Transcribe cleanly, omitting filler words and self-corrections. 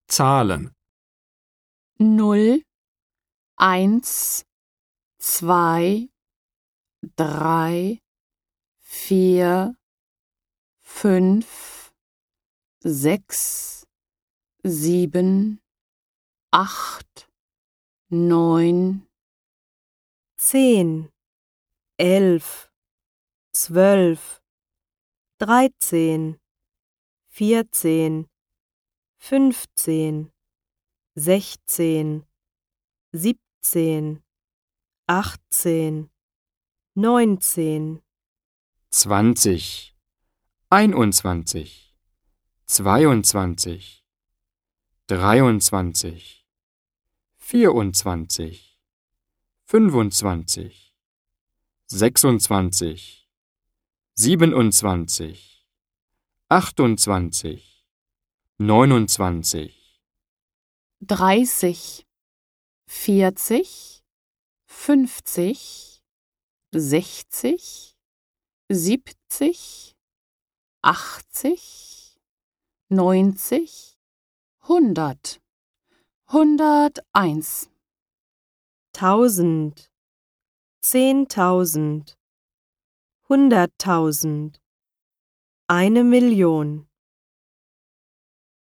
Zahlen. 0, 1, 2, 3, 4, 5, 6, 7, 8, 9, 10, 11, 12, 13, 14, 15, 16, 17, 18, 19, 20, 21, 22, 23, 24, 25, 26, 27, 28, 29, 30, 40, 50, 60, 70, 80, 90, 100, 101, 1000, 10.000, 100.000, 1 Million.